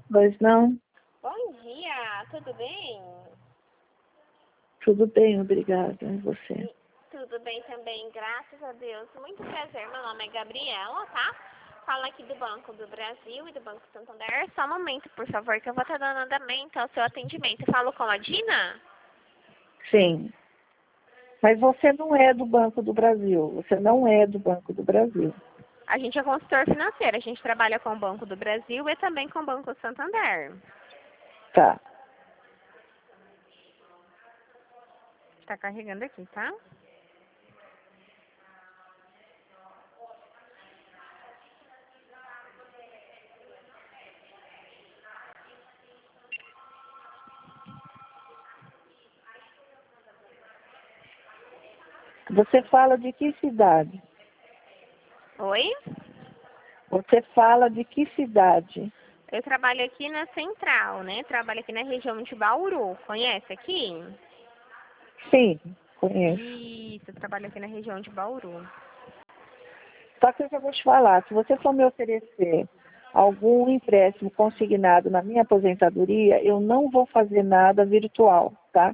Pois não? Bom dia, tudo bem? Tudo bem, obrigada. E você? Tudo bem também, graças a Deus. Muito prazer, meu nome é Gabriela, tá? Falo aqui do Banco do Brasil e do Banco Santander. Só um momento, por favor, que eu vou estar dando andamento ao seu atendimento. Eu falo com a Dina? Sim. Mas você não é do Banco do Brasil. Você não é do Banco do Brasil. A gente é consultor financeiro, a gente trabalha com o Banco do Brasil e também com o Banco Santander. Tá. Tá carregando aqui, tá? Você fala de que cidade? Oi? Você fala de que cidade? Eu trabalho aqui na Central, né? Trabalho aqui na região de Bauru. Conhece aqui? Sim, conheço. Isso, eu trabalho aqui na região de Bauru. Só que eu vou te falar, se você for me oferecer algum empréstimo consignado na minha aposentadoria, eu não vou fazer nada virtual, tá?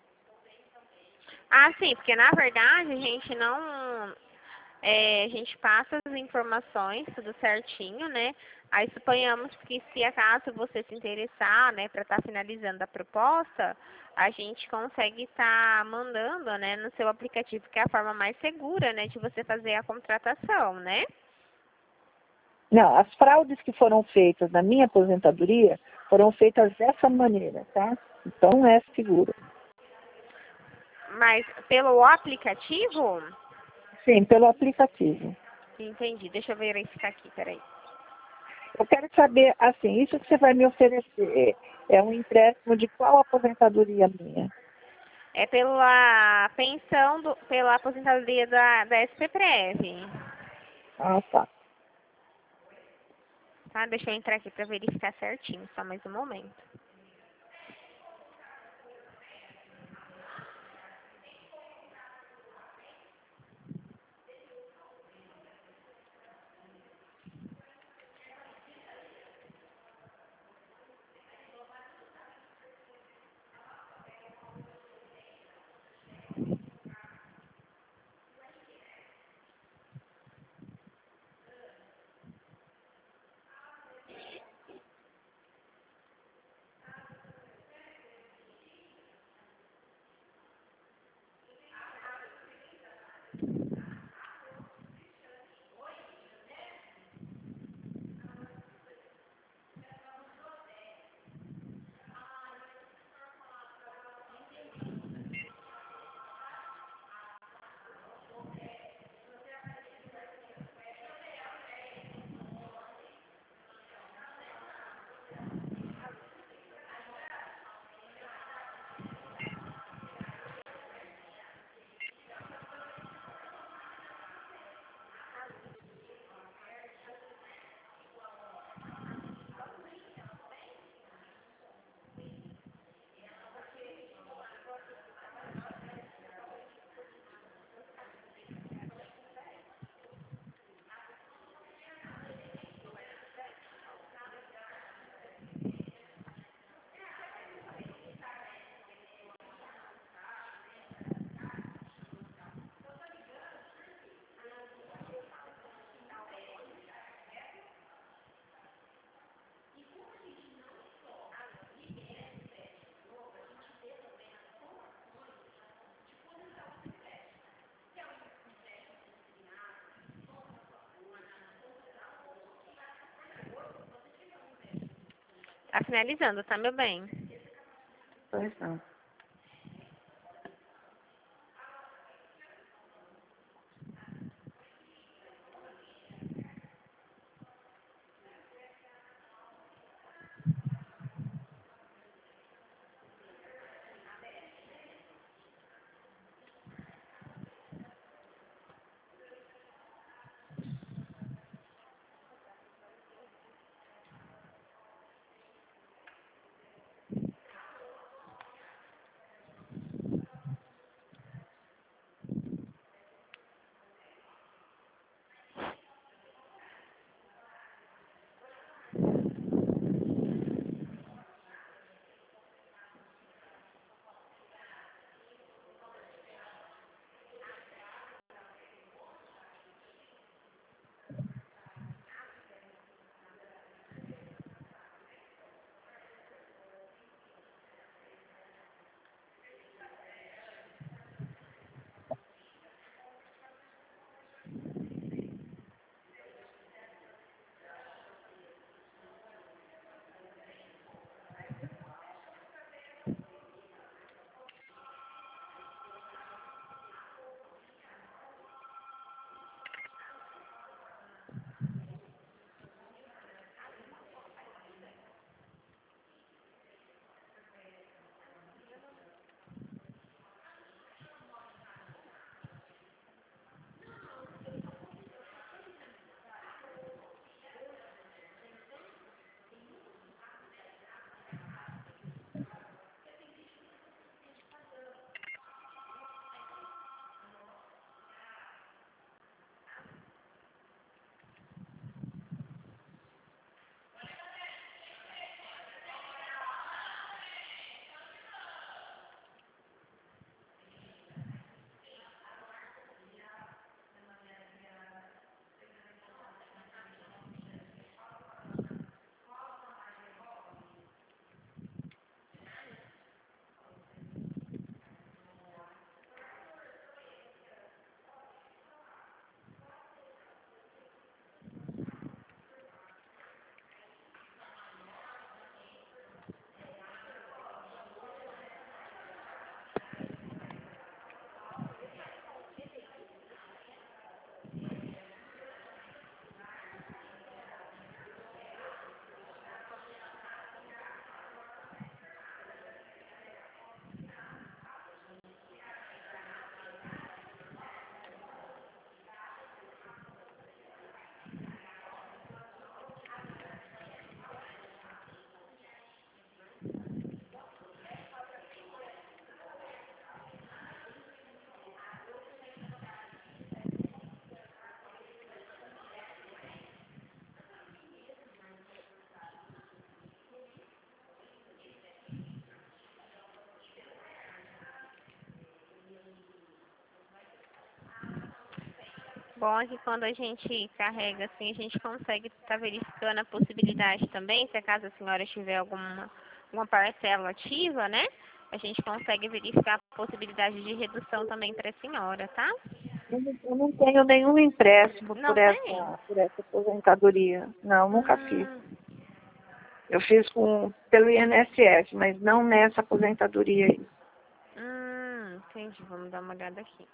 Ah, sim, porque na verdade a gente não. A gente passa as informações, tudo certinho, né? Aí suponhamos que se acaso você se interessar, né, para estar finalizando a proposta, a gente consegue estar mandando, né, no seu aplicativo, que é a forma mais segura, né, de você fazer a contratação, né? Não, as fraudes que foram feitas na minha aposentadoria foram feitas dessa maneira, tá? Então não é seguro. Mas pelo aplicativo? Sim, pelo aplicativo. Entendi. Deixa eu verificar aqui, peraí. Eu quero saber, assim, isso que você vai me oferecer é um empréstimo de qual aposentadoria minha? É pela pensão, pela aposentadoria da SPPREV. Ah, tá. Tá? Deixa eu entrar aqui para verificar certinho, só mais um momento. Tá finalizando, tá, meu bem? Pois não. bom é que quando a gente carrega assim, a gente consegue estar verificando a possibilidade também, se acaso a senhora tiver alguma parcela ativa, né? A gente consegue verificar a possibilidade de redução também para a senhora, tá? Eu não tenho nenhum empréstimo Não tem? por essa aposentadoria. Não, nunca fiz. Hum, Eu fiz pelo INSS, mas não nessa aposentadoria aí. entendi. Vamos dar uma olhada aqui.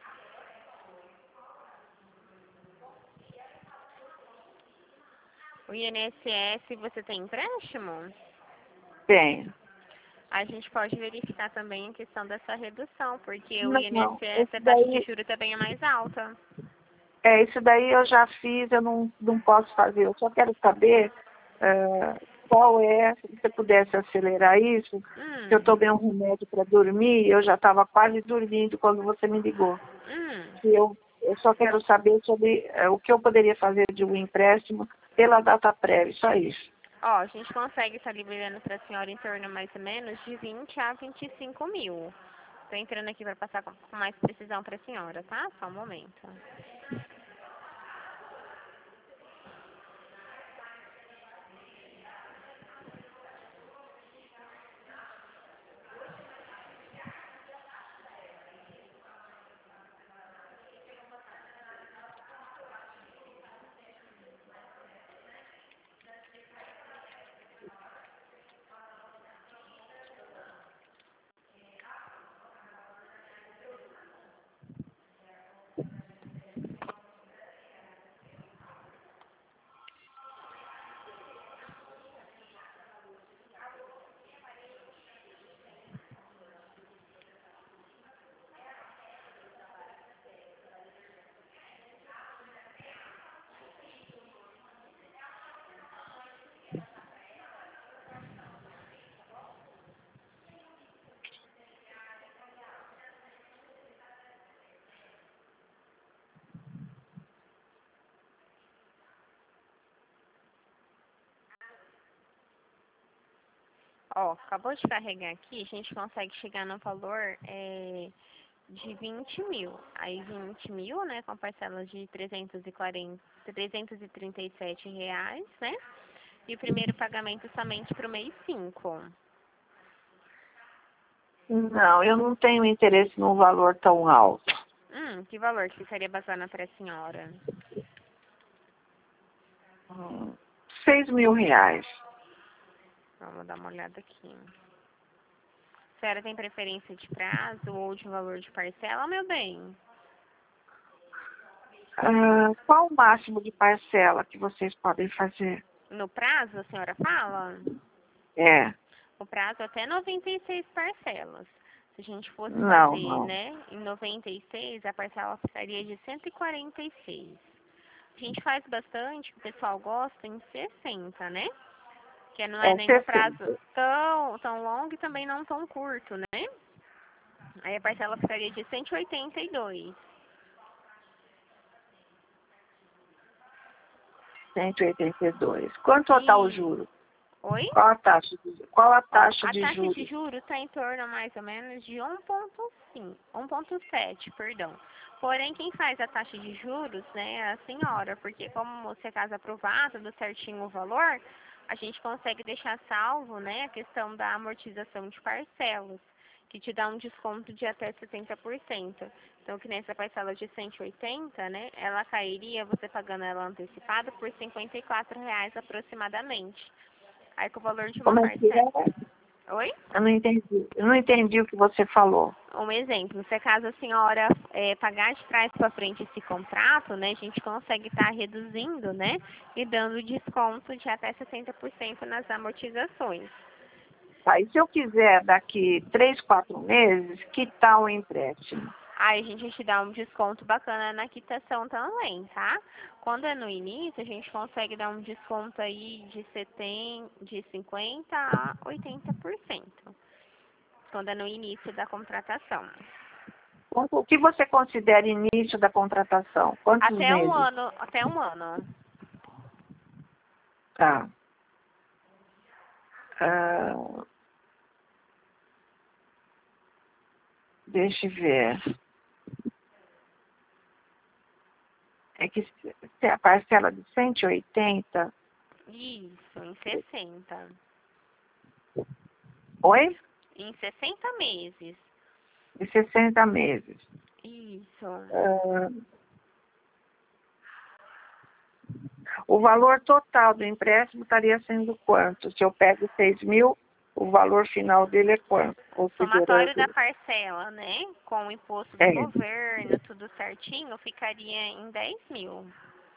O INSS, você tem empréstimo? Tenho. A gente pode verificar também a questão dessa redução, porque o Não, INSS, a taxa de juros também é mais alta. isso daí eu já fiz, eu não posso fazer. Eu só quero saber qual se você pudesse acelerar isso, que eu tomei um remédio para dormir, eu já estava quase dormindo quando você me ligou. Que eu só quero saber sobre o que eu poderia fazer de um empréstimo pela data prévia, só isso. Ó, a gente consegue estar liberando para a senhora em torno mais ou menos de 20 a 25 mil. Tô entrando aqui para passar com mais precisão para a senhora, tá? Só um momento. Ó, acabou de carregar aqui, a gente consegue chegar no valor de 20 mil. Aí 20 mil, né, com parcela de 337 reais, né? E o primeiro pagamento somente para o mês 5. Não, eu não tenho interesse num valor tão alto. Que valor que ficaria bacana para a senhora? 6.000 reais. Vamos dar uma olhada aqui. A senhora tem preferência de prazo ou de valor de parcela, meu bem? Qual o máximo de parcela que vocês podem fazer? No prazo, a senhora fala? É. O prazo até 96 parcelas. Se a gente fosse Não, fazer, não. né, em 96, a parcela ficaria de 146. A gente faz bastante, o pessoal gosta, em 60, né? Que não é É nem um prazo 60. tão longo e também não tão curto, né? Aí a parcela ficaria de 182. 182. Quanto está o E... juro? Oi? Qual a Ó, taxa a de taxa de juros? juros está em torno mais ou menos de 1,5, 1,7, perdão. Porém, quem faz a taxa de juros, né, é a senhora, porque como você casa aprovado, do certinho o valor, a gente consegue deixar salvo, né, a questão da amortização de parcelas, que te dá um desconto de até 70%. Então, que nessa parcela de 180, né, ela cairia, você pagando ela antecipada, por R$ 54 aproximadamente. Aí com o valor de uma Como é que parcela. é? Oi? Eu não entendi. Eu não entendi o que você falou. Um exemplo, se caso a senhora pagar de trás para frente esse contrato, né, a gente consegue estar reduzindo, né, e dando desconto de até 60% nas amortizações. Tá, e se eu quiser daqui 3, 4 meses, que tal o empréstimo? Aí a gente te dá um desconto bacana na quitação também, tá? Quando é no início, a gente consegue dar um desconto aí de 50 a 80%. Quando é no início da contratação. O que você considera início da contratação? Quantos Até um meses? ano, até um ano. Tá. Ah, deixa eu ver. É que se a parcela de 180... Isso, em 60. Oi? Em 60 meses. De 60 meses. Isso. O valor total do empréstimo estaria sendo quanto? Se eu pego 6 mil, o valor final dele é quanto? Somatório da parcela, né? Com o imposto do governo, tudo certinho, ficaria em 10 mil.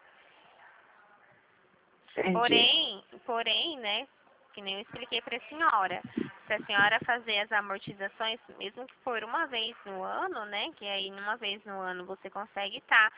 Entendi. Porém, né? Que nem eu expliquei para a senhora. Se a senhora fazer as amortizações, mesmo que for uma vez no ano, né? Que aí uma vez no ano você consegue estar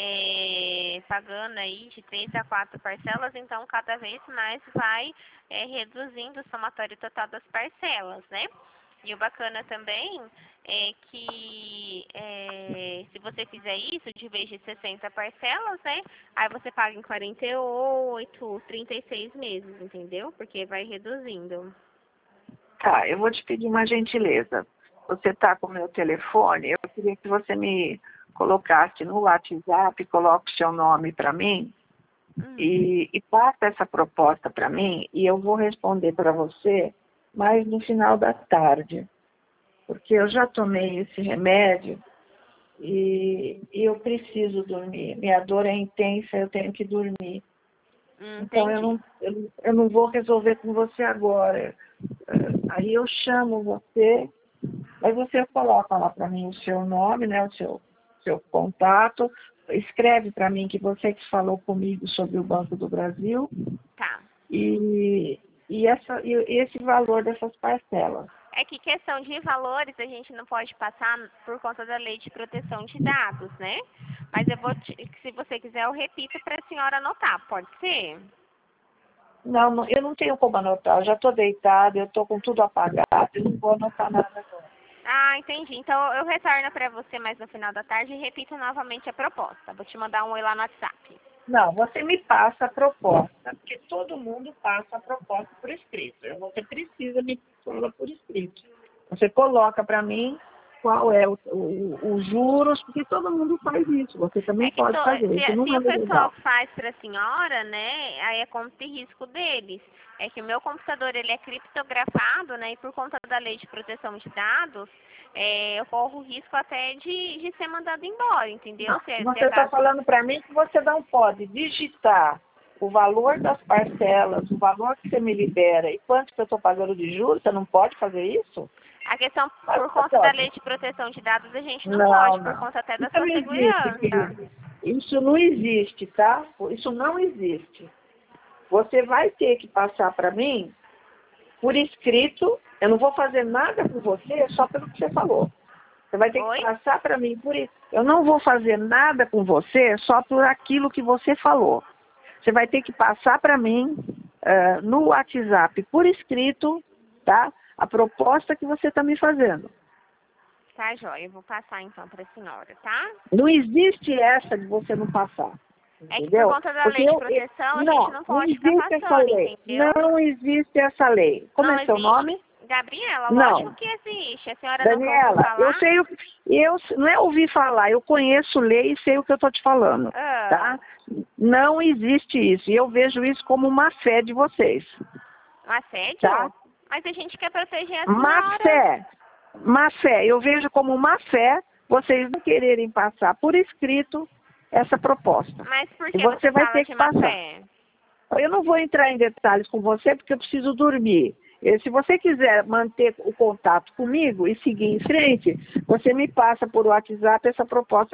pagando aí de 3 a 4 parcelas, então cada vez mais vai reduzindo o somatório total das parcelas, né? E o bacana também é que se você fizer isso, de vez de 60 parcelas, né? Aí você paga em 48, 36 meses, entendeu? Porque vai reduzindo. Tá, eu vou te pedir uma gentileza. Você está com o meu telefone, eu queria que você me colocasse no WhatsApp, coloque o seu nome para mim e passa essa proposta para mim e eu vou responder para você mais no final da tarde. Porque eu já tomei esse remédio e eu preciso dormir. Minha dor é intensa, eu tenho que dormir. Então eu não vou resolver com você agora. Aí eu chamo você, mas você coloca lá para mim o seu nome, né, o seu contato, escreve para mim que você que falou comigo sobre o Banco do Brasil. Tá. E esse valor dessas parcelas. É que questão de valores a gente não pode passar por conta da lei de proteção de dados, né? Mas se você quiser, eu repito para a senhora anotar, pode ser? Não, eu não tenho como anotar, eu já estou deitada, eu estou com tudo apagado, eu não vou anotar nada agora. Ah, entendi. Então eu retorno para você mais no final da tarde e repito novamente a proposta. Vou te mandar um oi lá no WhatsApp. Não, você me passa a proposta, porque todo mundo passa a proposta por escrito. Você precisa me falar por escrito. Você coloca para mim qual é os juros, porque todo mundo faz isso. Você também É que pode fazer. Isso não se é o pessoal legal. faz para a senhora, né, aí é conta e risco deles. É que o meu computador ele é criptografado, né, e por conta da lei de proteção de dados, eu corro o risco até de ser mandado embora, entendeu? Você está falando para mim que você não pode digitar o valor das parcelas, o valor que você me libera e quanto que eu estou pagando de juros, você não pode fazer isso? A questão, por conta da lei de proteção de dados, a gente não pode, por conta até da Isso sua não existe, segurança. querido. Isso não existe, tá? Isso não existe. Você vai ter que passar para mim por escrito. Eu não vou fazer nada com você só pelo que você falou. Você vai ter que passar para mim por isso. Eu não vou fazer nada com você só por aquilo que você falou. Você vai ter que passar para mim no WhatsApp por escrito, tá? A proposta que você está me fazendo. Tá, joia. Eu vou passar então para a senhora, tá? Não existe essa de você não passar. Entendeu? É que por conta da lei de proteção, a gente não pode ficar passando, entendeu? Não existe essa lei. Como é seu nome? Gabriela, Não. Lógico que existe. A senhora Daniela, não ouviu falar? eu sei não é ouvir falar, eu conheço lei e sei o que eu estou te falando, tá? Não existe isso, e eu vejo isso como uma fé de vocês. Um assédio? Tá? Mas a gente quer proteger a senhora. Má fé, eu vejo como má fé vocês não quererem passar por escrito essa proposta. Mas por que você vai fala ter de que má passar. fé? Eu não vou entrar em detalhes com você porque eu preciso dormir. E se você quiser manter o contato comigo e seguir em frente, você me passa por WhatsApp essa proposta.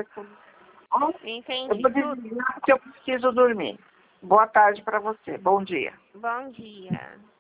Entendi. Eu vou desligar porque eu preciso dormir. Boa tarde para você. Bom dia. Bom dia.